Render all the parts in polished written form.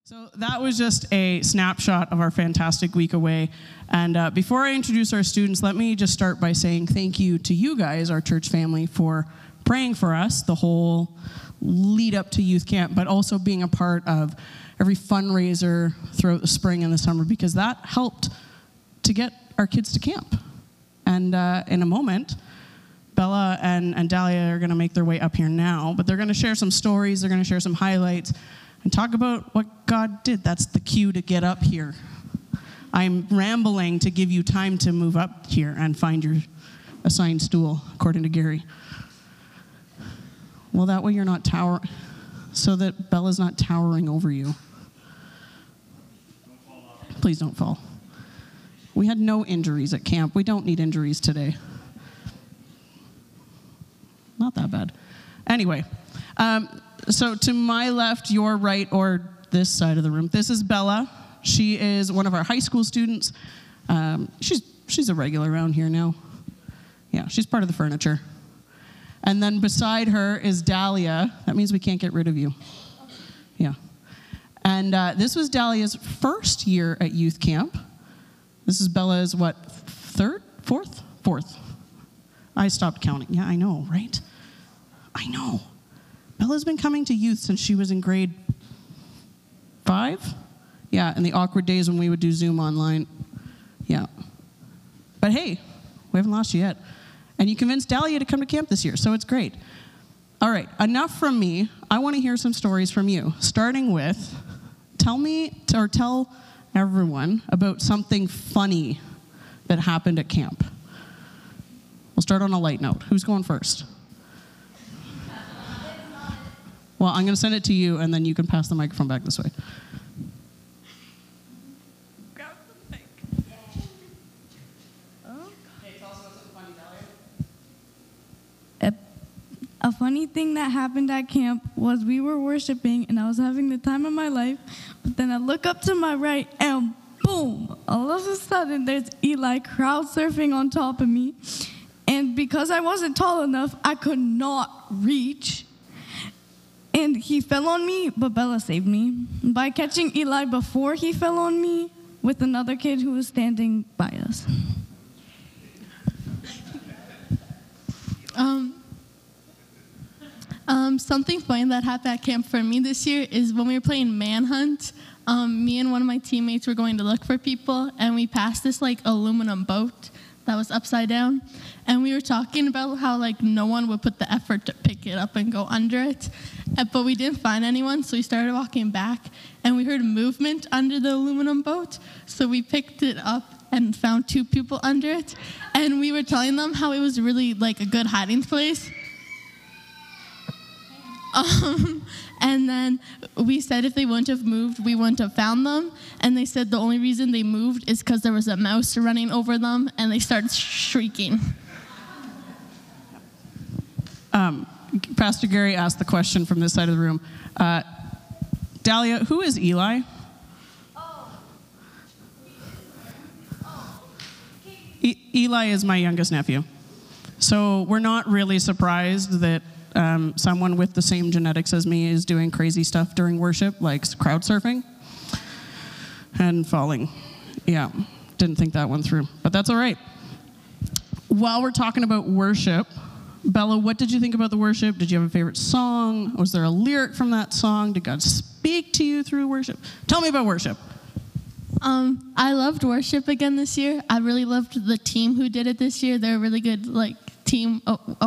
So that was just a snapshot of our fantastic week away. And before I introduce our students, let me just start by saying thank you to you guys, our church family, for praying for us the whole lead up to youth camp, but also being a part of every fundraiser throughout the spring and the summer, because that helped to get our kids to camp. And in a moment, Bella and Dahlia are going to make their way up here now, but they're going to share some stories, they're going to share some highlights, and talk about what God did. That's the cue to get up here. I'm rambling to give you time to move up here and find your assigned stool, according to Gary. Well, that way you're not so that Bella's not towering over you. Please don't fall. We had no injuries at camp. We don't need injuries today. Not that bad. Anyway, so to my left, your right, or this side of the room, this is Bella. She is one of our high school students. She's a regular around here now. Yeah, she's part of the furniture. And then beside her is Dahlia. That means we can't get rid of you. Yeah. And this was Dahlia's first year at youth camp. This is Bella's, fourth? I stopped counting. Yeah, I know, right? I know. Bella's been coming to youth since she was in grade 5. Yeah, in the awkward days when we would do Zoom online. Yeah. But hey, we haven't lost you yet. And you convinced Dahlia to come to camp this year, so it's great. All right, enough from me. I want to hear some stories from you, starting with, tell everyone about something funny that happened at camp. We'll start on a light note. Who's going first? Well, I'm going to send it to you, and then you can pass the microphone back this way. Grab the mic. Okay, tell us about something funny, Dahlia. A funny thing that happened at camp was we were worshiping, and I was having the time of my life, but then I look up to my right, and boom, all of a sudden, there's Eli crowd surfing on top of me. And because I wasn't tall enough, I could not reach. And he fell on me, but Bella saved me by catching Eli before he fell on me with another kid who was standing by us. Something funny that happened at camp for me this year is when we were playing Manhunt. Me and one of my teammates were going to look for people, and we passed this aluminum boat that was upside down, and we were talking about how no one would put the effort to pick it up and go under it, but we didn't find anyone, so we started walking back, and we heard movement under the aluminum boat, so we picked it up and found 2 people under it, and we were telling them how it was really a good hiding place. And then we said if they wouldn't have moved, we wouldn't have found them. And they said the only reason they moved is because there was a mouse running over them, and they started shrieking. Pastor Gary asked the question from this side of the room. Dahlia, who is Eli? Eli is my youngest nephew. So we're not really surprised that someone with the same genetics as me is doing crazy stuff during worship, like crowd surfing and falling. Yeah, didn't think that one through, but that's all right. While we're talking about worship, Bella, what did you think about the worship? Did you have a favorite song? Was there a lyric from that song? Did God speak to you through worship? Tell me about worship. I loved worship again this year. I really loved the team who did it this year. They're a really good team.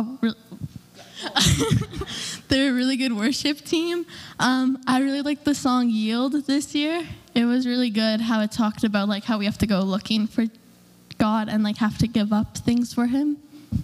They're a really good worship team. I really liked the song Yield this year. It was really good how it talked about how we have to go looking for God and have to give up things for him.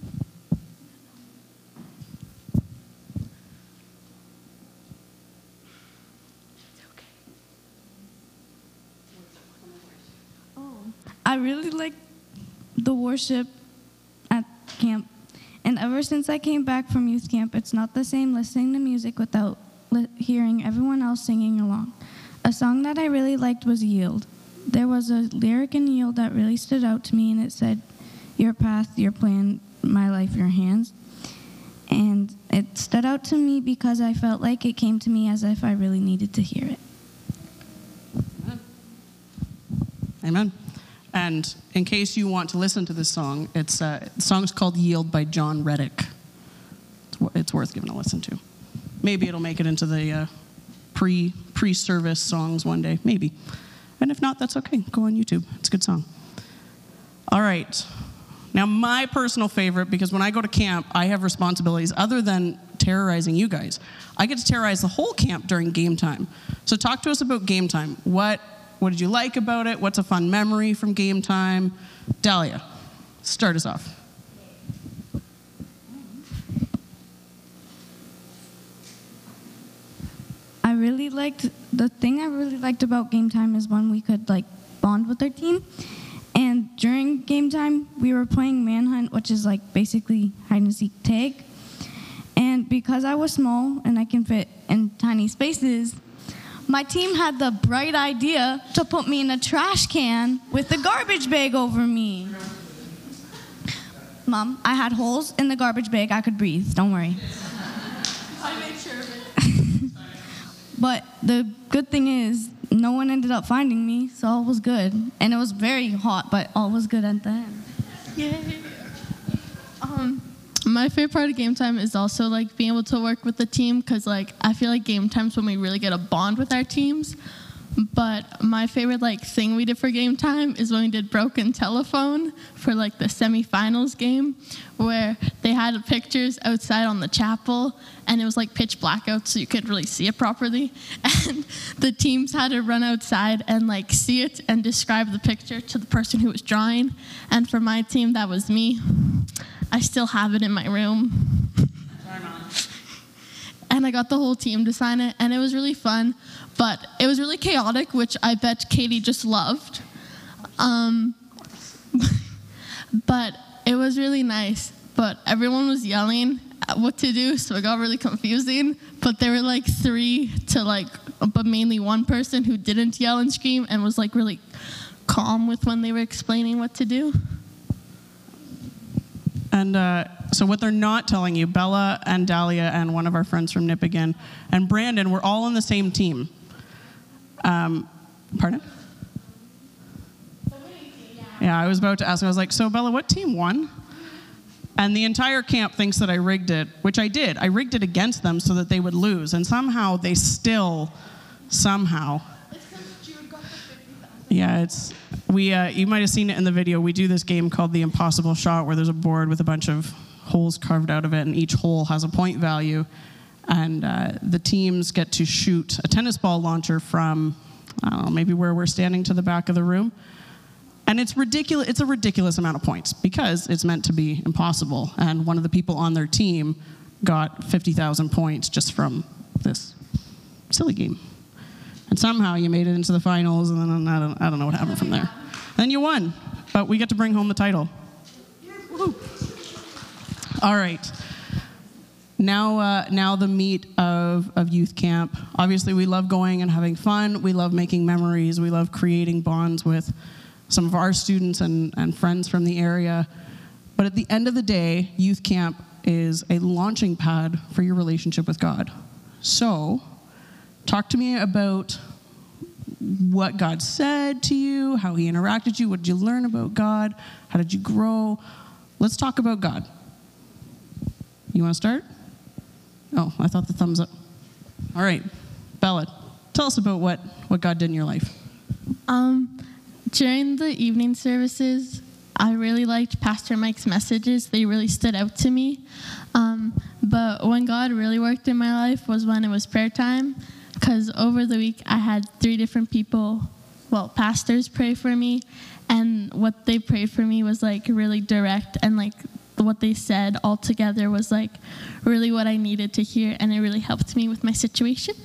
I really liked the worship at camp. And ever since I came back from youth camp, it's not the same listening to music without hearing everyone else singing along. A song that I really liked was Yield. There was a lyric in Yield that really stood out to me, and it said, "Your path, your plan, my life, your hands." And it stood out to me because I felt like it came to me as if I really needed to hear it. Amen. And in case you want to listen to this song, the song's called Yield by John Reddick. It's worth giving a listen to. Maybe it'll make it into the pre-service songs one day, maybe. And if not, that's okay. Go on YouTube. It's a good song. All right. Now, my personal favorite, because when I go to camp, I have responsibilities other than terrorizing you guys. I get to terrorize the whole camp during game time. So talk to us about game time. What did you like about it? What's a fun memory from game time? Dahlia, start us off. The thing I really liked about game time is when we could like bond with our team. And during game time, we were playing Manhunt, which is like basically hide and seek tag. And because I was small and I can fit in tiny spaces, my team had the bright idea to put me in a trash can with a garbage bag over me. Mom, I had holes in the garbage bag. I could breathe. Don't worry. I made sure of it. But the good thing is, no one ended up finding me, so all was good. And it was very hot, but all was good at the end. Yay. My favorite part of game time is also like being able to work with the team, because like I feel like game time's when we really get a bond with our teams. But my favorite like thing we did for game time is when we did broken telephone for like the semifinals game, where they had pictures outside on the chapel and it was like pitch black out so you could really see it properly, and the teams had to run outside and like see it and describe the picture to the person who was drawing. And for my team, that was me. I still have it in my room. And I got the whole team to sign it, and it was really fun, but it was really chaotic, which I bet Katie just loved. But it was really nice, but everyone was yelling at what to do, so it got really confusing. But there were like but mainly one person who didn't yell and scream and was like really calm with when they were explaining what to do. And so what they're not telling you, Bella and Dahlia and one of our friends from Nipigon and Brandon were all on the same team. Pardon? Yeah, I was about to ask. I was like, so Bella, what team won? And the entire camp thinks that I rigged it, which I did. I rigged it against them so that they would lose. And somehow they still, somehow. Yeah, you might have seen it in the video. We do this game called The Impossible Shot, where there's a board with a bunch of holes carved out of it, and each hole has a point value. And the teams get to shoot a tennis ball launcher from, I don't know, maybe where we're standing to the back of the room. And it's ridiculous. It's a ridiculous amount of points because it's meant to be impossible. And one of the people on their team got 50,000 points just from this silly game. And somehow you made it into the finals, and then I don't know what happened from there. Then you won, but we get to bring home the title. Woo-hoo. All right. Now the meat of youth camp. Obviously, we love going and having fun. We love making memories. We love creating bonds with some of our students and friends from the area. But at the end of the day, youth camp is a launching pad for your relationship with God. So, talk to me about what God said to you, how he interacted with you, what did you learn about God, how did you grow? Let's talk about God. You want to start? Oh, I thought the thumbs up. All right, Bella, tell us about what God did in your life. During the evening services, I really liked Pastor Mike's messages. They really stood out to me. But when God really worked in my life was when it was prayer time, because over the week I had 3 different people, pastors pray for me, and what they prayed for me was like really direct, and like what they said all together was like really what I needed to hear, and it really helped me with my situation.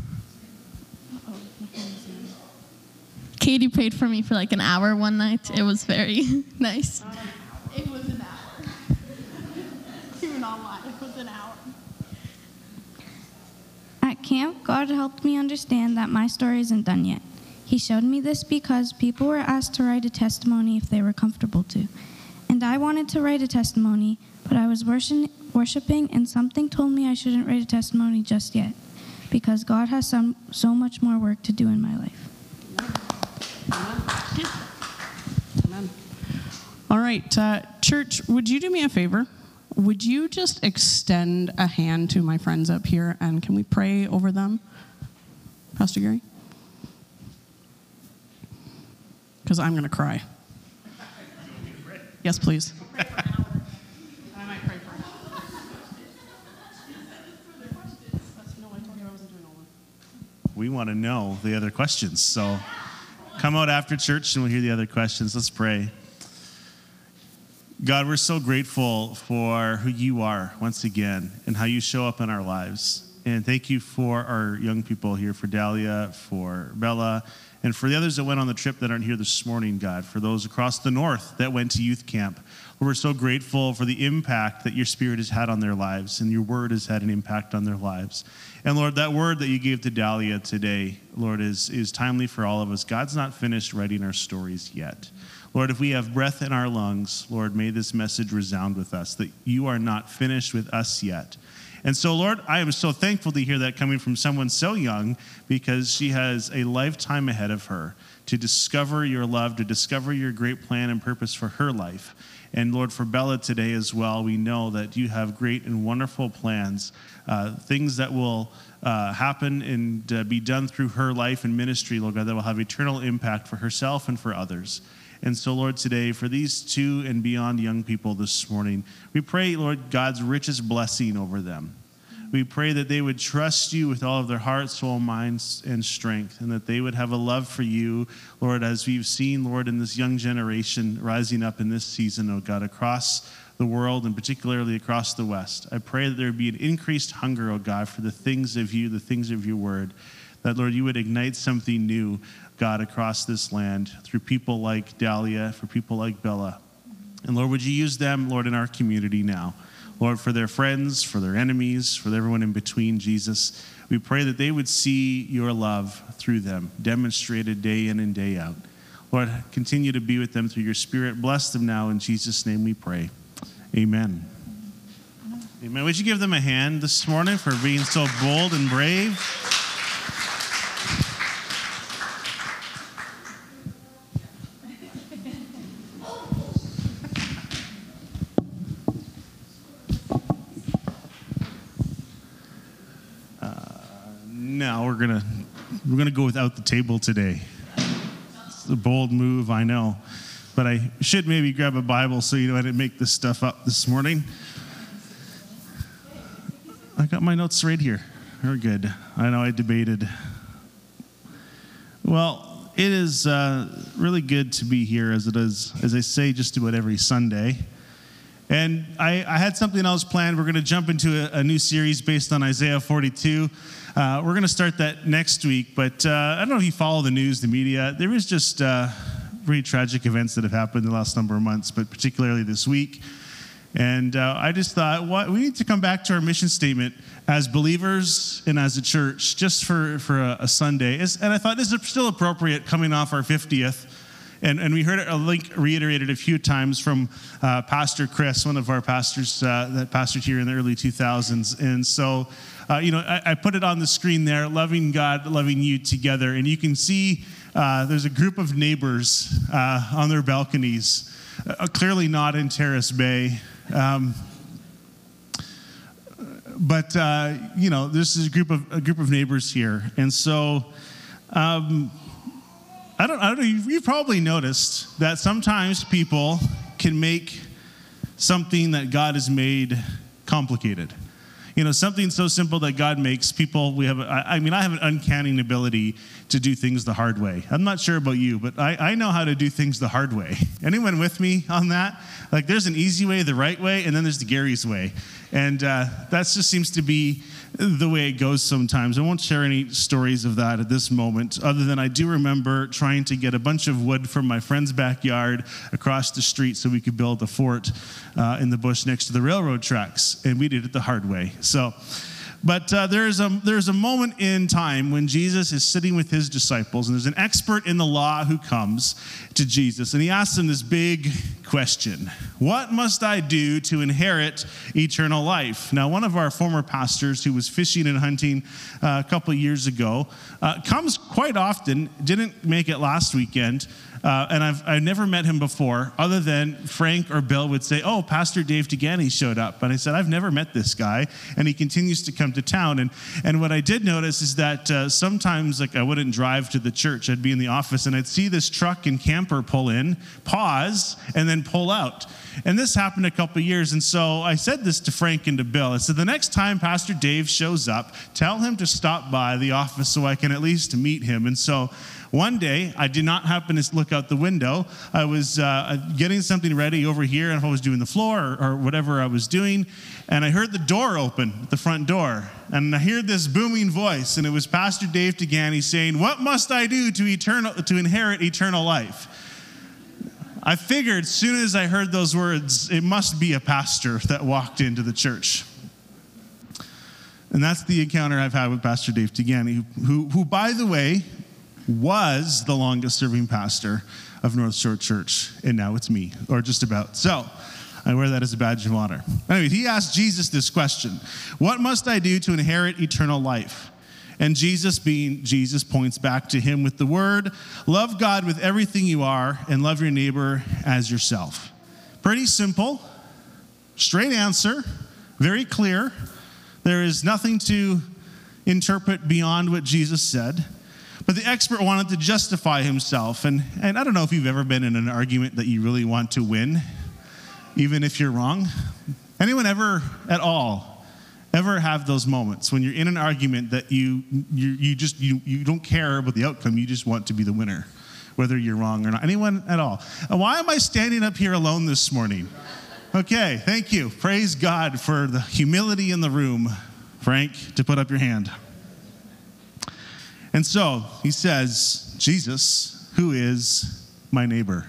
Katie prayed for me for like an hour one night. It was very nice. It was an hour. You're not lying. It was an hour. At camp, God helped me understand that my story isn't done yet. He showed me this because people were asked to write a testimony if they were comfortable to. And I wanted to write a testimony, but I was worshiping, and something told me I shouldn't write a testimony just yet, because God has so much more work to do in my life. All right, church, would you do me a favor? Would you just extend a hand to my friends up here, and can we pray over them? Pastor Gary? Because I'm going to cry. Yes, please. I might pray for We want to know the other questions, so come out after church and we'll hear the other questions. Let's pray. God, we're so grateful for who you are once again and how you show up in our lives. And thank you for our young people here, for Dahlia, for Bella, and for the others that went on the trip that aren't here this morning, God, for those across the north that went to youth camp. We're so grateful for the impact that your Spirit has had on their lives, and your word has had an impact on their lives. And Lord, that word that you gave to Dahlia today, Lord, is timely for all of us. God's not finished writing our stories yet. Lord, if we have breath in our lungs, Lord, may this message resound with us, that you are not finished with us yet. And so, Lord, I am so thankful to hear that coming from someone so young, because she has a lifetime ahead of her to discover your love, to discover your great plan and purpose for her life. And Lord, for Bella today as well, we know that you have great and wonderful plans, things that will happen and be done through her life and ministry, Lord God, that will have eternal impact for herself and for others. And so, Lord, today, for these 2 and beyond young people this morning, we pray, Lord, God's richest blessing over them. We pray that they would trust you with all of their heart, soul, mind, and strength, and that they would have a love for you, Lord, as we've seen, Lord, in this young generation rising up in this season, oh God, across the world and particularly across the West. I pray that there would be an increased hunger, oh God, for the things of you, the things of your word, that, Lord, you would ignite something new, God, across this land through people like Dahlia, for people like Bella. And Lord, would you use them, Lord, in our community now? Lord, for their friends, for their enemies, for everyone in between, Jesus, we pray that they would see your love through them, demonstrated day in and day out. Lord, continue to be with them through your Spirit. Bless them now. In Jesus' name we pray. Amen. Amen. Would you give them a hand this morning for being so bold and brave? Now we're gonna go without the table today. It's a bold move, I know, but I should maybe grab a Bible so you know I didn't make this stuff up this morning. I got my notes right here. We're good. I know I debated. Well, it is really good to be here, as it is, as I say, just about every Sunday. And I had something else planned. We're going to jump into a new series based on Isaiah 42. We're going to start that next week. But I don't know if you follow the news, the media. There is just really tragic events that have happened in the last number of months, but particularly this week. And I just thought, we need to come back to our mission statement as believers and as a church, just for a Sunday. And I thought this is still appropriate coming off our 50th. And we heard it reiterated a few times from Pastor Chris, one of our pastors that pastored here in the early 2000s. And so, I put it on the screen there, loving God, loving you together. And you can see there's a group of neighbors on their balconies, clearly not in Terrace Bay. But this is a group of neighbors here. And so, I don't know, you've probably noticed that sometimes people can make something that God has made complicated. Something so simple that God makes people, I have an uncanny ability to do things the hard way. I'm not sure about you, but I know how to do things the hard way. Anyone with me on that? Like, there's an easy way, the right way, and then there's the Gary's way. And that just seems to be the way it goes sometimes. I won't share any stories of that at this moment, other than I do remember trying to get a bunch of wood from my friend's backyard across the street so we could build a fort in the bush next to the railroad tracks, and we did it the hard way. But there's a moment in time when Jesus is sitting with his disciples, and there's an expert in the law who comes to Jesus, and he asks him this big question: what must I do to inherit eternal life? Now, one of our former pastors who was fishing and hunting a couple of years ago comes quite often, didn't make it last weekend, And I've never met him before, other than Frank or Bill would say, oh, Pastor Dave Degani showed up. And I said, I've never met this guy, and he continues to come to town. And what I did notice is that sometimes, like, I wouldn't drive to the church. I'd be in the office, and I'd see this truck and camper pull in, pause, and then pull out. And this happened a couple of years. And so I said this to Frank and to Bill. I said, the next time Pastor Dave shows up, tell him to stop by the office so I can at least meet him. And so one day, I did not happen to look out the window. I was getting something ready over here, and if I was doing the floor or whatever I was doing, and I heard the door open, the front door, and I heard this booming voice, and it was Pastor Dave Degani saying, what must I do to inherit eternal life? I figured as soon as I heard those words, it must be a pastor that walked into the church. And that's the encounter I've had with Pastor Dave Degani, who, by the way, was the longest serving pastor of North Shore Church, and now it's me, or just about. So I wear that as a badge of honor. Anyway, he asked Jesus this question, what must I do to inherit eternal life? And Jesus, being Jesus, points back to him with the word, love God with everything you are and love your neighbor as yourself. Pretty simple, straight answer, very clear. There is nothing to interpret beyond what Jesus said. But the expert wanted to justify himself. And I don't know if you've ever been in an argument that you really want to win, even if you're wrong. Anyone ever at all ever have those moments when you're in an argument that you don't care about the outcome, you just want to be the winner, whether you're wrong or not? Anyone at all? Why am I standing up here alone this morning? Okay, thank you. Praise God for the humility in the room, Frank, to put up your hand. And so he says, Jesus, who is my neighbor?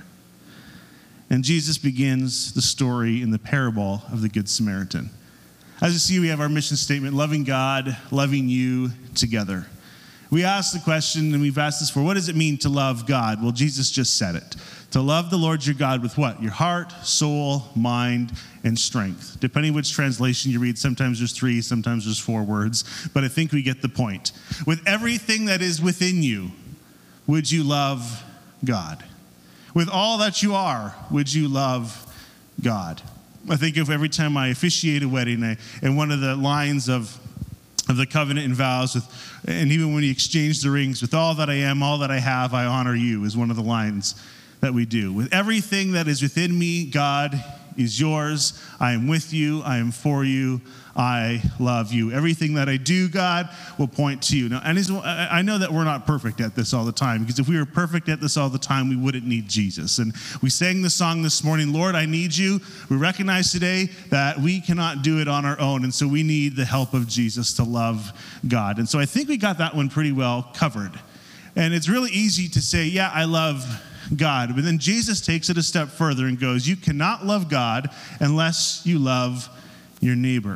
And Jesus begins the story in the parable of the Good Samaritan. As you see, we have our mission statement, loving God, loving you together. We asked the question, and we've asked this for, what does it mean to love God? Well, Jesus just said it. To love the Lord your God with what? Your heart, soul, mind, and strength. Depending which translation you read, sometimes there's 3, sometimes there's 4 words, but I think we get the point. With everything that is within you, would you love God? With all that you are, would you love God? I think of every time I officiate a wedding, and one of the lines of the covenant and vows, and even when you exchange the rings, with all that I am, all that I have, I honor you, is one of the lines that we do. With everything that is within me, God is yours. I am with you. I am for you. I love you. Everything that I do, God, will point to you. Now, and I know that we're not perfect at this all the time, because if we were perfect at this all the time, we wouldn't need Jesus. And we sang the song this morning, Lord, I need you. We recognize today that we cannot do it on our own, and so we need the help of Jesus to love God. And so I think we got that one pretty well covered. And it's really easy to say, yeah, I love God. But then Jesus takes it a step further and goes, you cannot love God unless you love your neighbor.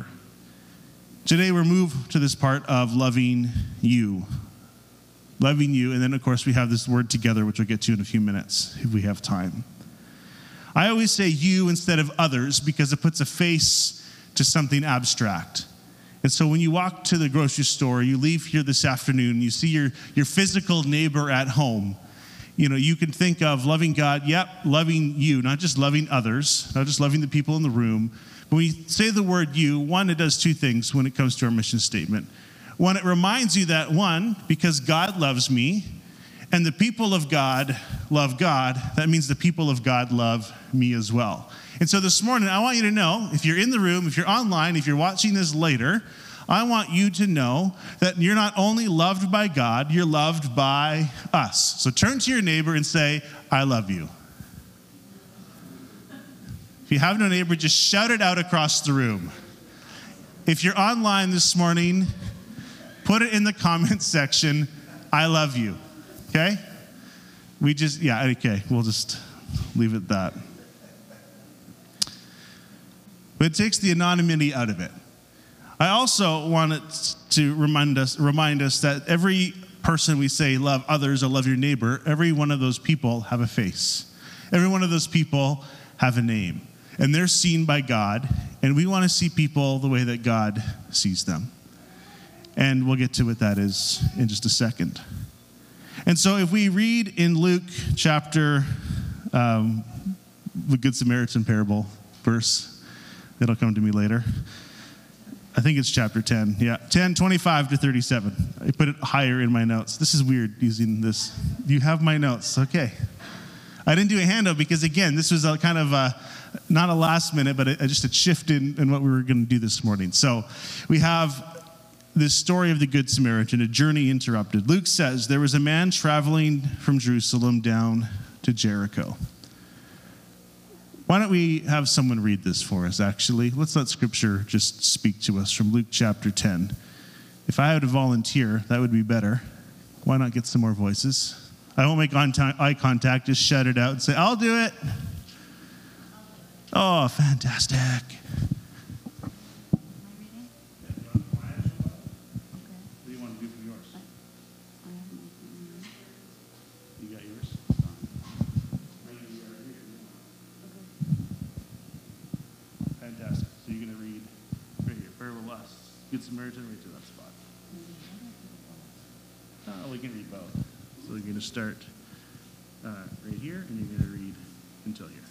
Today we're moved to this part of loving you. Loving you, and then of course we have this word together, which we'll get to in a few minutes if we have time. I always say you instead of others because it puts a face to something abstract. And so when you walk to the grocery store, you leave here this afternoon, you see your physical neighbor at home. You know, you can think of loving God, loving you, not just loving others, not just loving the people in the room. When we say the word you, one, it does 2 things when it comes to our mission statement. One, it reminds you that, one, because God loves me, and the people of God love God, that means the people of God love me as well. And so this morning, I want you to know, if you're in the room, if you're online, if you're watching this later, I want you to know that you're not only loved by God, you're loved by us. So turn to your neighbor and say, I love you. If you have no neighbor, just shout it out across the room. If you're online this morning, put it in the comments section, I love you. Okay? We'll just leave it at that. But it takes the anonymity out of it. I also wanted to remind us that every person we say love others or love your neighbor, every one of those people have a face. Every one of those people have a name. And they're seen by God, and we want to see people the way that God sees them. And we'll get to what that is in just a second. And so if we read in Luke chapter, the Good Samaritan parable verse, it'll come to me later. I think it's chapter 10. Yeah, 10, 25 to 37. I put it higher in my notes. This is weird using this. You have my notes. Okay. I didn't do a handout because, again, this was a kind of not a last minute, but just a shift in what we were going to do this morning. So we have this story of the Good Samaritan, a journey interrupted. Luke says, there was a man traveling from Jerusalem down to Jericho. Why don't we have someone read this for us, actually? Let's let Scripture just speak to us from Luke chapter 10. If I had to volunteer, that would be better. Why not get some more voices? I won't make eye contact, just shout it out and say, I'll do it. Oh, fantastic. Fantastic. So you're going to read right here. Parable us. Good Samaritan, right to that spot. We can read both. So you're going to start right here, and you're going to read until here.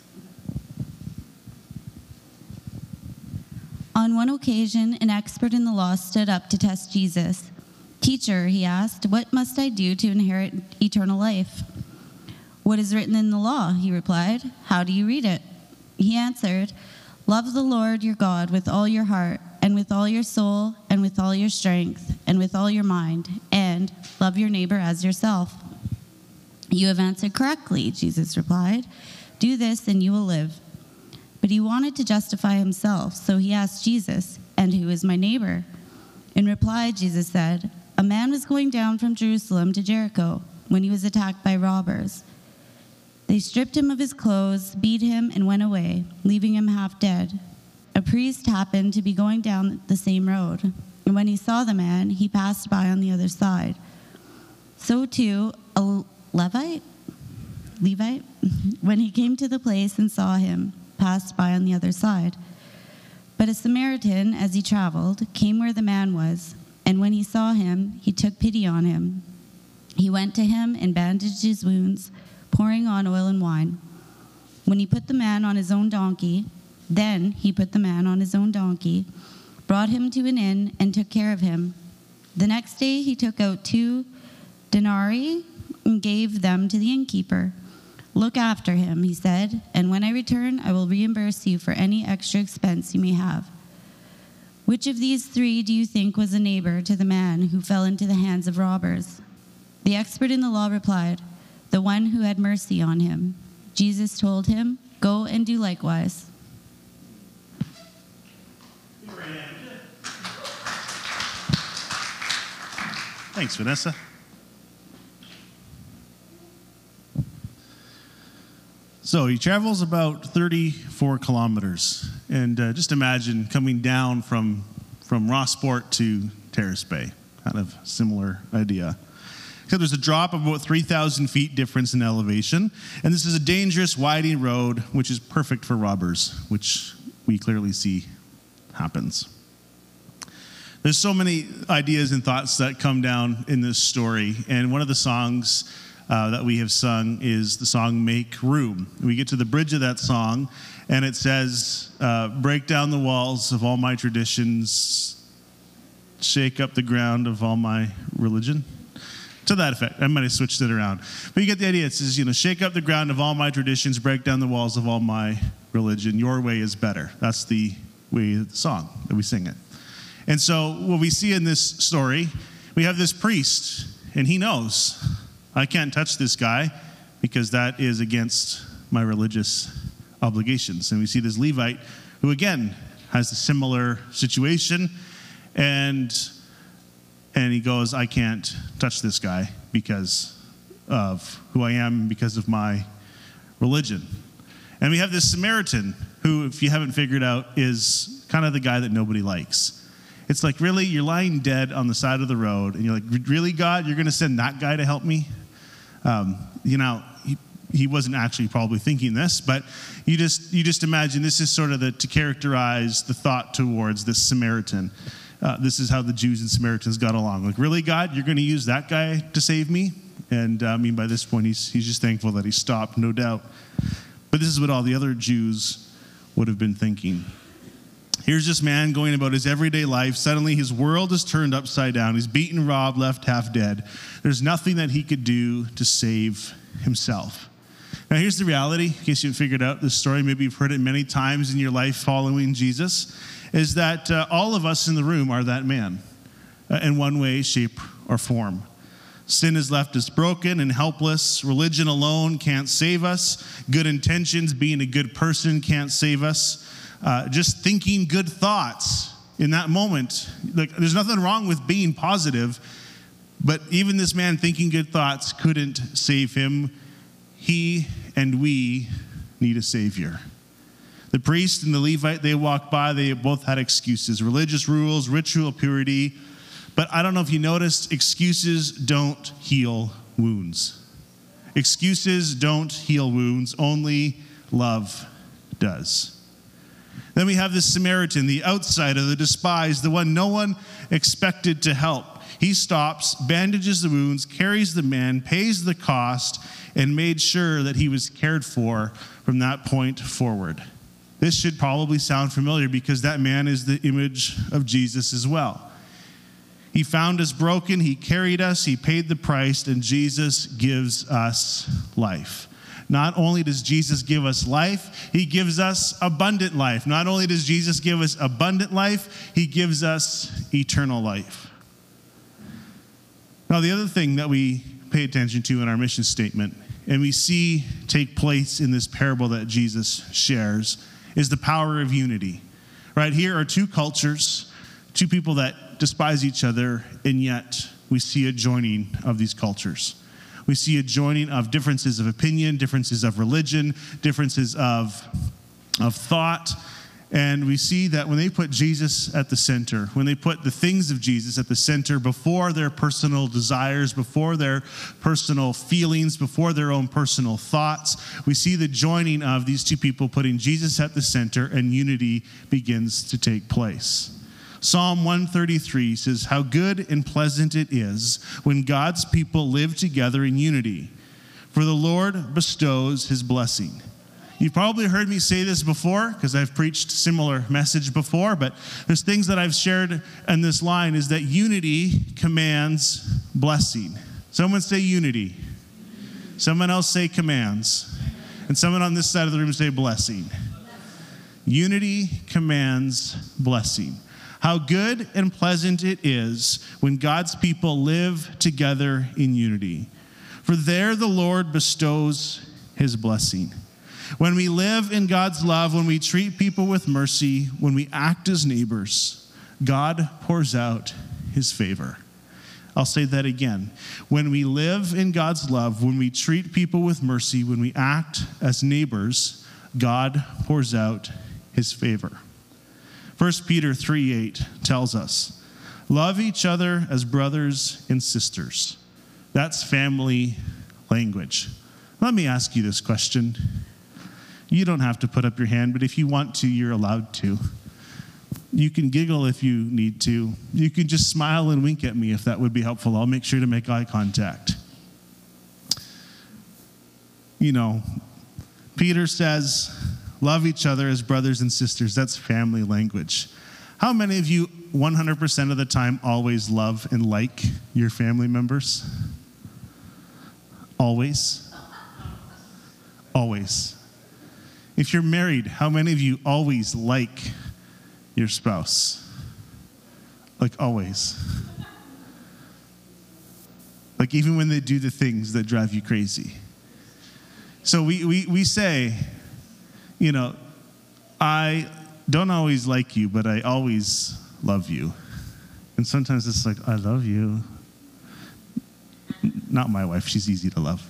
On one occasion, an expert in the law stood up to test Jesus. Teacher, he asked, what must I do to inherit eternal life? What is written in the law? He replied. How do you read it? He answered, love the Lord your God with all your heart, and with all your soul, and with all your strength, and with all your mind, and love your neighbor as yourself. You have answered correctly, Jesus replied. Do this and you will live. But he wanted to justify himself, so he asked Jesus, and who is my neighbor? In reply, Jesus said, a man was going down from Jerusalem to Jericho when he was attacked by robbers. They stripped him of his clothes, beat him, and went away, leaving him half dead. A priest happened to be going down the same road, and when he saw the man, he passed by on the other side. So too, a Levite, when he came to the place and saw him, passed by on the other side. But a Samaritan, as he traveled, came where the man was, and when he saw him, he took pity on him. He went to him and bandaged his wounds, pouring on oil and wine. When he put the man on his own donkey, brought him to an inn, and took care of him. The next day he took out 2 denarii and gave them to the innkeeper. Look after him, he said, and when I return, I will reimburse you for any extra expense you may have. Which of these 3 do you think was a neighbor to the man who fell into the hands of robbers? The expert in the law replied, the one who had mercy on him. Jesus told him, go and do likewise. Thanks, Vanessa. So he travels about 34 kilometers. And just imagine coming down from Rossport to Terrace Bay. Kind of similar idea. Except there's a drop of about 3,000 feet difference in elevation. And this is a dangerous, winding road, which is perfect for robbers, which we clearly see happens. There's so many ideas and thoughts that come down in this story. And one of the songs that we have sung is the song Make Room. We get to the bridge of that song, and it says, break down the walls of all my traditions, shake up the ground of all my religion. To that effect. I might have switched it around. But you get the idea. It says, shake up the ground of all my traditions, break down the walls of all my religion. Your way is better. That's the way of the song that we sing it. And so what we see in this story, we have this priest, and he knows, I can't touch this guy because that is against my religious obligations. And we see this Levite who, again, has a similar situation, and he goes, I can't touch this guy because of who I am, because of my religion. And we have this Samaritan who, if you haven't figured out, is kind of the guy that nobody likes. It's like, really? You're lying dead on the side of the road, and you're like, really, God? You're going to send that guy to help me? He wasn't actually probably thinking this, but you just imagine this is sort of to characterize the thought towards this Samaritan. This is how the Jews and Samaritans got along. Like, really, God, you're going to use that guy to save me? And by this point, he's just thankful that he stopped, no doubt. But this is what all the other Jews would have been thinking. Here's this man going about his everyday life. Suddenly his world is turned upside down. He's beaten, robbed, left half dead. There's nothing that he could do to save himself. Now here's the reality, in case you haven't figured out this story, maybe you've heard it many times in your life following Jesus, is that all of us in the room are that man in one way, shape, or form. Sin has left us broken and helpless. Religion alone can't save us. Good intentions, being a good person can't save us. Just thinking good thoughts in that moment. Like, there's nothing wrong with being positive, but even this man thinking good thoughts couldn't save him. He and we need a Savior. The priest and the Levite, they walked by, they both had excuses. Religious rules, ritual purity. But I don't know if you noticed, excuses don't heal wounds. Excuses don't heal wounds. Only love does. Then we have this Samaritan, the outsider, the despised, the one no one expected to help. He stops, bandages the wounds, carries the man, pays the cost, and made sure that he was cared for from that point forward. This should probably sound familiar because that man is the image of Jesus as well. He found us broken, he carried us, he paid the price, and Jesus gives us life. Not only does Jesus give us life, he gives us abundant life. Not only does Jesus give us abundant life, he gives us eternal life. Now, the other thing that we pay attention to in our mission statement, and we see take place in this parable that Jesus shares, is the power of unity. Right here are two cultures, two people that despise each other, and yet we see a joining of these cultures. We see a joining of differences of opinion, differences of religion, differences of thought. And we see that when they put Jesus at the center, when they put the things of Jesus at the center before their personal desires, before their personal feelings, before their own personal thoughts, we see the joining of these two people putting Jesus at the center, and unity begins to take place. Psalm 133 says, "How good and pleasant it is when God's people live together in unity, for the Lord bestows his blessing." You've probably heard me say this before because I've preached similar message before, but there's things that I've shared in this line is that unity commands blessing. Someone say unity. Someone else say commands. And someone on this side of the room say blessing. Unity commands blessing. How good and pleasant it is when God's people live together in unity. For there the Lord bestows his blessing. When we live in God's love, when we treat people with mercy, when we act as neighbors, God pours out his favor. I'll say that again. When we live in God's love, when we treat people with mercy, when we act as neighbors, God pours out his favor. 1 Peter 3:8 tells us, love each other as brothers and sisters. That's family language. Let me ask you this question. You don't have to put up your hand, but if you want to, you're allowed to. You can giggle if you need to. You can just smile and wink at me if that would be helpful. I'll make sure to make eye contact. You know, Peter says, love each other as brothers and sisters. That's family language. How many of you 100% of the time always love and like your family members? Always? Always. If you're married, how many of you always like your spouse? Like always. Like even when they do the things that drive you crazy. So we say, you know, I don't always like you, but I always love you. And sometimes it's like, I love you. Not my wife, she's easy to love.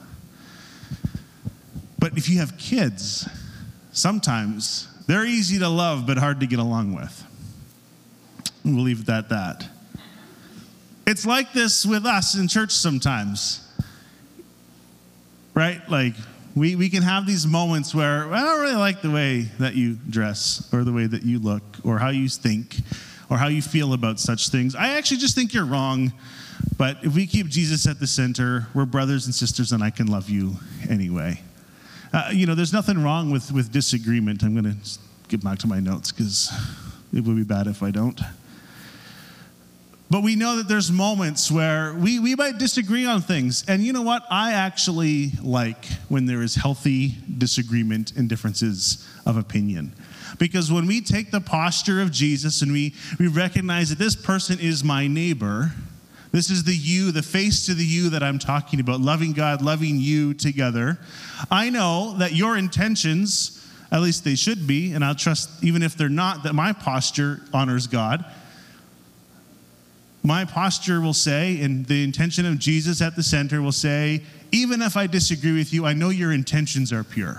But if you have kids, sometimes they're easy to love, but hard to get along with. We'll leave it at that. It's like this with us in church sometimes. Right? Like, we can have these moments where I don't really like the way that you dress or the way that you look or how you think or how you feel about such things. I actually just think you're wrong, But if we keep Jesus at the center, we're brothers and sisters, and I can love you anyway. There's nothing wrong with disagreement. I'm going to get back to my notes because it would be bad if I don't. But we know that there's moments where we might disagree on things. And you know what? I actually like when there is healthy disagreement and differences of opinion. Because when we take the posture of Jesus and we recognize that this person is my neighbor, this is the you, the face to the you that I'm talking about, loving God, loving you together. I know that your intentions, at least they should be, and I'll trust even if they're not, that my posture honors God. My posture will say, and the intention of Jesus at the center will say, even if I disagree with you, I know your intentions are pure.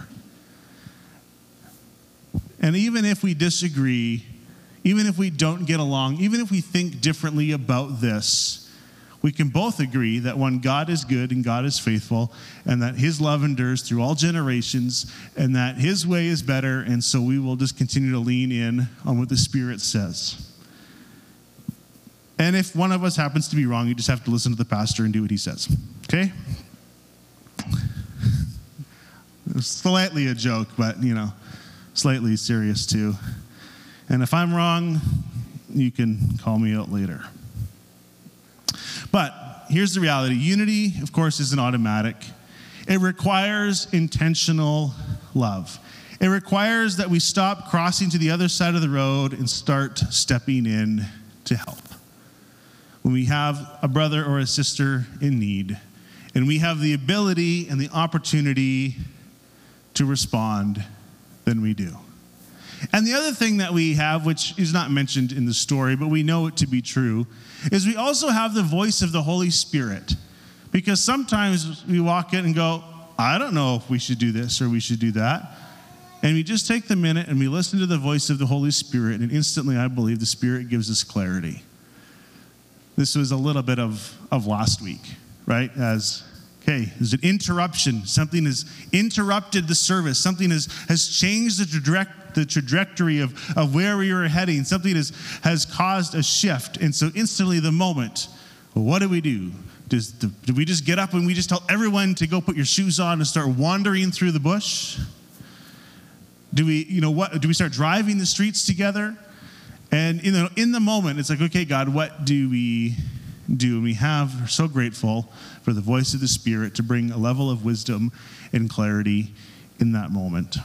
And even if we disagree, even if we don't get along, even if we think differently about this, we can both agree that one, God is good and God is faithful, and that his love endures through all generations, and that his way is better, and so we will just continue to lean in on what the Spirit says. And if one of us happens to be wrong, you just have to listen to the pastor and do what he says. Okay? It's slightly a joke, but, slightly serious too. And if I'm wrong, you can call me out later. But here's the reality. Unity, of course, isn't automatic. It requires intentional love. It requires that we stop crossing to the other side of the road and start stepping in to help. When we have a brother or a sister in need, and we have the ability and the opportunity to respond, then we do. And the other thing that we have, which is not mentioned in the story, but we know it to be true, is we also have the voice of the Holy Spirit. Because sometimes we walk in and go, I don't know if we should do this or we should do that. And we just take the minute and we listen to the voice of the Holy Spirit, and instantly I believe the Spirit gives us clarity. This was a little bit of last week, right? There's an interruption. Something has interrupted the service. Something has changed the trajectory of where we were heading. Something has caused a shift. And so instantly the moment, what do we do? Do we just get up and we just tell everyone to go put your shoes on and start wandering through the bush? Do we start driving the streets together? And in the moment, it's like, okay, God, what do we do? And we're so grateful for the voice of the Spirit to bring a level of wisdom and clarity in that moment.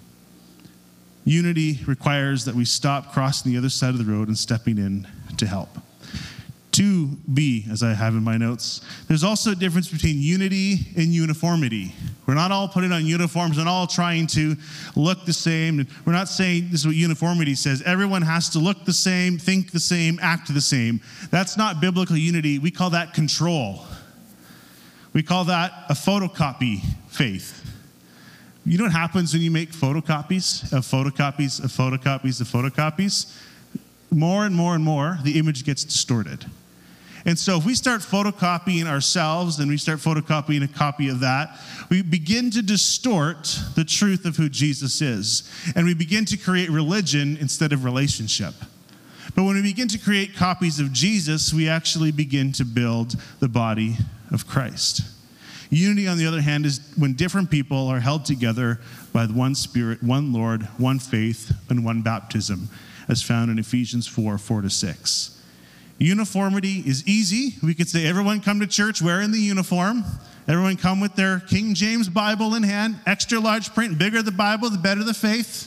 Unity requires that we stop crossing the other side of the road and stepping in to help. 2B, as I have in my notes, there's also a difference between unity and uniformity. We're not all putting on uniforms and all trying to look the same. We're not saying this is what uniformity says. Everyone has to look the same, think the same, act the same. That's not biblical unity. We call that control. We call that a photocopy faith. You know what happens when you make photocopies of photocopies of photocopies of photocopies? More and more and more, the image gets distorted. And so if we start photocopying ourselves and we start photocopying a copy of that, we begin to distort the truth of who Jesus is. And we begin to create religion instead of relationship. But when we begin to create copies of Jesus, we actually begin to build the body of Christ. Unity, on the other hand, is when different people are held together by one Spirit, one Lord, one faith, and one baptism, as found in Ephesians 4:4-6. Uniformity is easy. We could say, everyone come to church wearing the uniform. Everyone come with their King James Bible in hand, extra large print, bigger the Bible, the better the faith.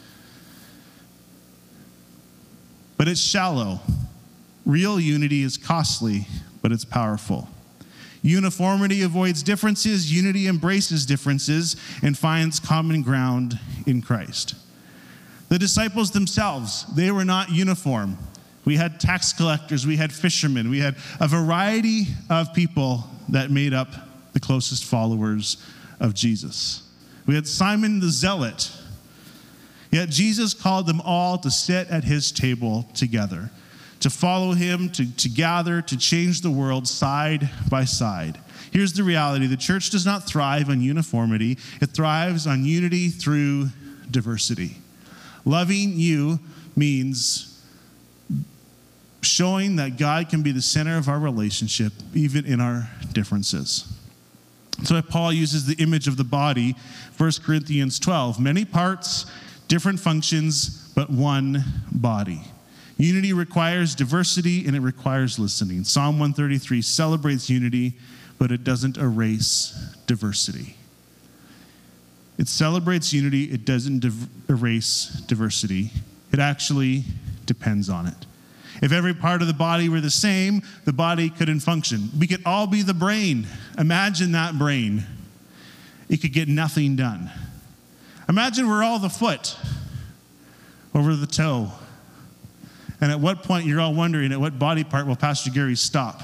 But it's shallow. Real unity is costly, but it's powerful. Uniformity avoids differences. Unity embraces differences and finds common ground in Christ. The disciples themselves, they were not uniform. We had tax collectors, we had fishermen, we had a variety of people that made up the closest followers of Jesus. We had Simon the Zealot. Yet Jesus called them all to sit at his table together, to follow him, to gather, to change the world side by side. Here's the reality. The church does not thrive on uniformity. It thrives on unity through diversity. Loving you means showing that God can be the center of our relationship, even in our differences. So Paul uses the image of the body, 1 Corinthians 12. Many parts, different functions, but one body. Unity requires diversity, and it requires listening. Psalm 133 celebrates unity, but it doesn't erase diversity. It celebrates unity, it doesn't erase diversity. It actually depends on it. If every part of the body were the same, the body couldn't function. We could all be the brain. Imagine that brain. It could get nothing done. Imagine we're all the foot over the toe. And at what point you're all wondering, at what body part will Pastor Gary stop?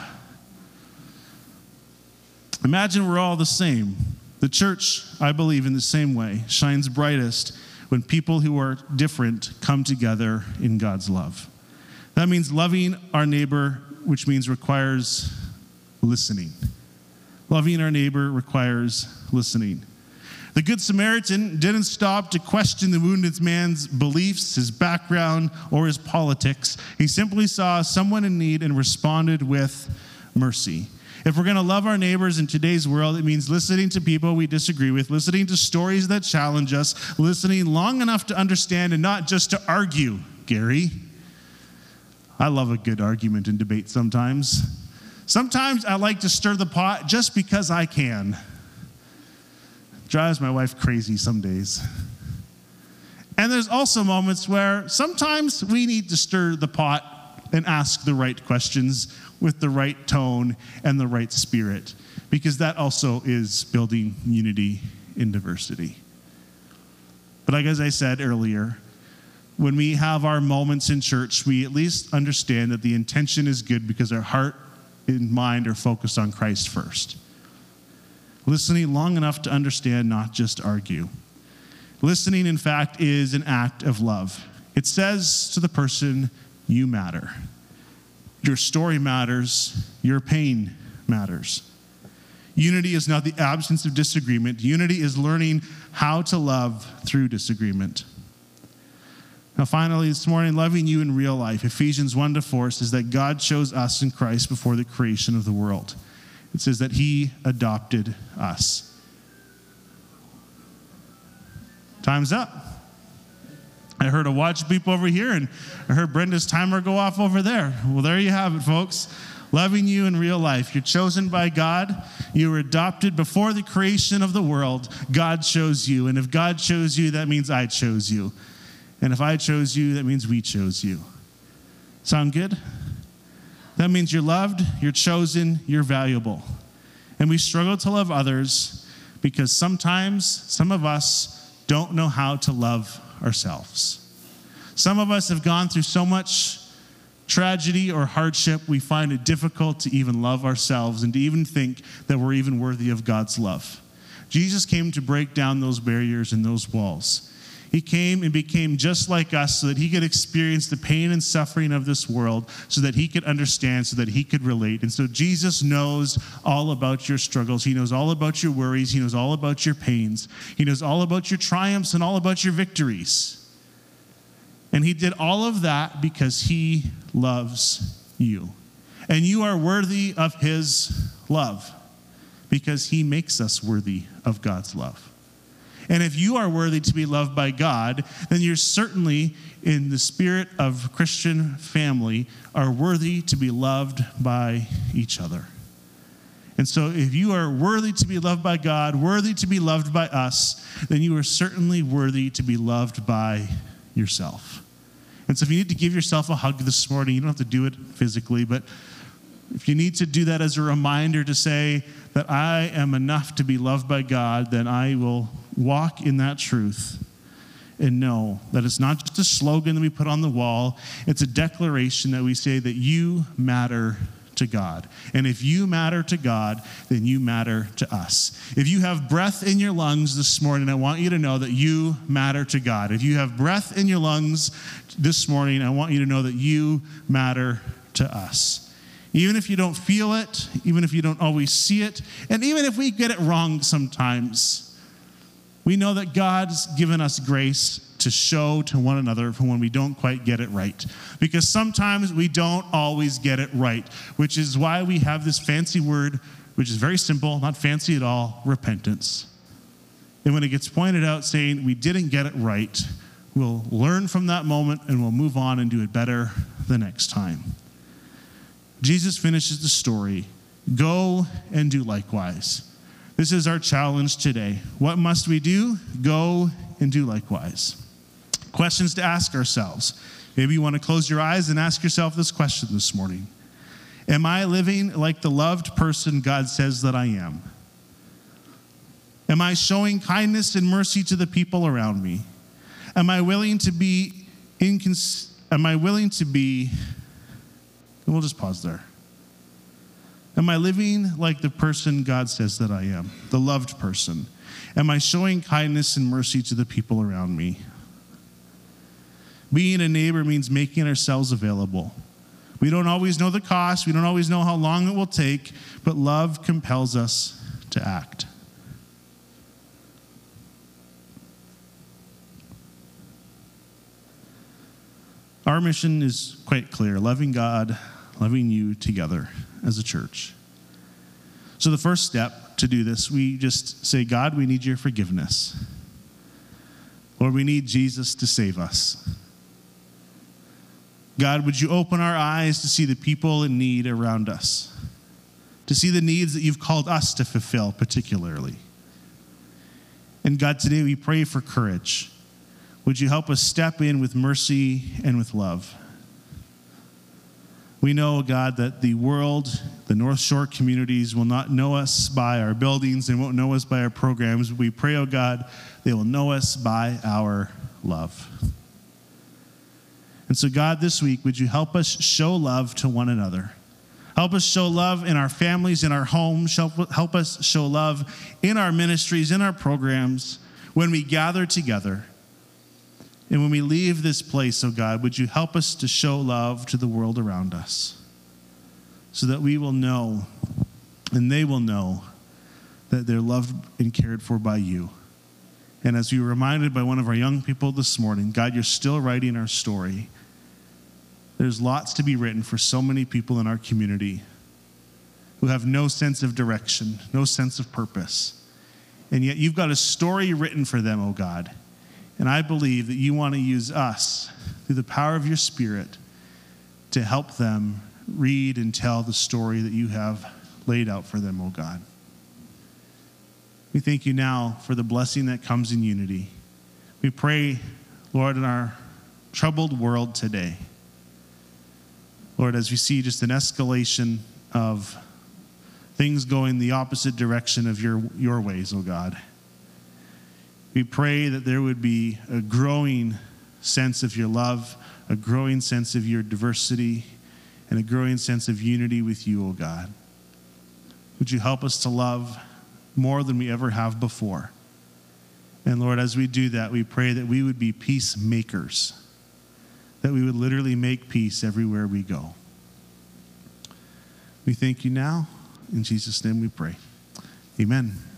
Imagine we're all the same. The church, I believe, in the same way, shines brightest when people who are different come together in God's love. That means loving our neighbor, which means requires listening. Loving our neighbor requires listening. The Good Samaritan didn't stop to question the wounded man's beliefs, his background, or his politics. He simply saw someone in need and responded with mercy. If we're going to love our neighbors in today's world, it means listening to people we disagree with, listening to stories that challenge us, listening long enough to understand and not just to argue, Gary. I love a good argument and debate sometimes. Sometimes I like to stir the pot just because I can. Drives my wife crazy some days. And there's also moments where sometimes we need to stir the pot and ask the right questions with the right tone and the right spirit, because that also is building unity in diversity. But like as I said earlier, when we have our moments in church, we at least understand that the intention is good because our heart and mind are focused on Christ first. Listening long enough to understand, not just argue. Listening, in fact, is an act of love. It says to the person, you matter. Your story matters. Your pain matters. Unity is not the absence of disagreement. Unity is learning how to love through disagreement. Now, finally, this morning, loving you in real life. Ephesians 1-4 says that God chose us in Christ before the creation of the world. It says that he adopted us. Time's up. I heard a watch beep over here, and I heard Brenda's timer go off over there. Well, there you have it, folks. Loving you in real life. You're chosen by God. You were adopted before the creation of the world. God chose you. And if God chose you, that means I chose you. And if I chose you, that means we chose you. Sound good? That means you're loved, you're chosen, you're valuable. And we struggle to love others because sometimes some of us don't know how to love ourselves. Some of us have gone through so much tragedy or hardship, we find it difficult to even love ourselves and to even think that we're even worthy of God's love. Jesus came to break down those barriers and those walls. He came and became just like us so that he could experience the pain and suffering of this world, so that he could understand, so that he could relate. And so Jesus knows all about your struggles. He knows all about your worries. He knows all about your pains. He knows all about your triumphs and all about your victories. And he did all of that because he loves you. And you are worthy of his love because he makes us worthy of God's love. And if you are worthy to be loved by God, then you're certainly, in the spirit of Christian family, are worthy to be loved by each other. And so if you are worthy to be loved by God, worthy to be loved by us, then you are certainly worthy to be loved by yourself. And so if you need to give yourself a hug this morning, you don't have to do it physically, but if you need to do that as a reminder to say that I am enough to be loved by God, then I will walk in that truth and know that it's not just a slogan that we put on the wall. It's a declaration that we say that you matter to God. And if you matter to God, then you matter to us. If you have breath in your lungs this morning, I want you to know that you matter to God. If you have breath in your lungs this morning, I want you to know that you matter to us. Even if you don't feel it, even if you don't always see it, and even if we get it wrong sometimes, we know that God's given us grace to show to one another for when we don't quite get it right. Because sometimes we don't always get it right, which is why we have this fancy word, which is very simple, not fancy at all, repentance. And when it gets pointed out saying we didn't get it right, we'll learn from that moment and we'll move on and do it better the next time. Jesus finishes the story. Go and do likewise. This is our challenge today. What must we do? Go and do likewise. Questions to ask ourselves. Maybe you want to close your eyes and ask yourself this question this morning. Am I living like the loved person God says that I am? Am I showing kindness and mercy to the people around me? Am I willing to be, and we'll just pause there. Am I living like the person God says that I am, the loved person? Am I showing kindness and mercy to the people around me? Being a neighbor means making ourselves available. We don't always know the cost. We don't always know how long it will take, but love compels us to act. Our mission is quite clear: loving God, loving you together as a church. So the first step to do this, we just say, God, we need your forgiveness. Lord, we need Jesus to save us. God, would you open our eyes to see the people in need around us, to see the needs that you've called us to fulfill particularly. And God, today we pray for courage. Would you help us step in with mercy and with love? We know, God, that the world, the North Shore communities will not know us by our buildings and won't know us by our programs. We pray, oh God, they will know us by our love. And so, God, this week, would you help us show love to one another? Help us show love in our families, in our homes. Help us show love in our ministries, in our programs, when we gather together. And when we leave this place, oh God, would you help us to show love to the world around us so that we will know and they will know that they're loved and cared for by you. And as we were reminded by one of our young people this morning, God, you're still writing our story. There's lots to be written for so many people in our community who have no sense of direction, no sense of purpose. And yet you've got a story written for them, oh God. And I believe that you want to use us through the power of your Spirit to help them read and tell the story that you have laid out for them, oh God. We thank you now for the blessing that comes in unity. We pray, Lord, in our troubled world today, Lord, as we see just an escalation of things going the opposite direction of your ways, oh God. We pray that there would be a growing sense of your love, a growing sense of your diversity, and a growing sense of unity with you, oh God. Would you help us to love more than we ever have before? And Lord, as we do that, we pray that we would be peacemakers, that we would literally make peace everywhere we go. We thank you now. In Jesus' name we pray. Amen.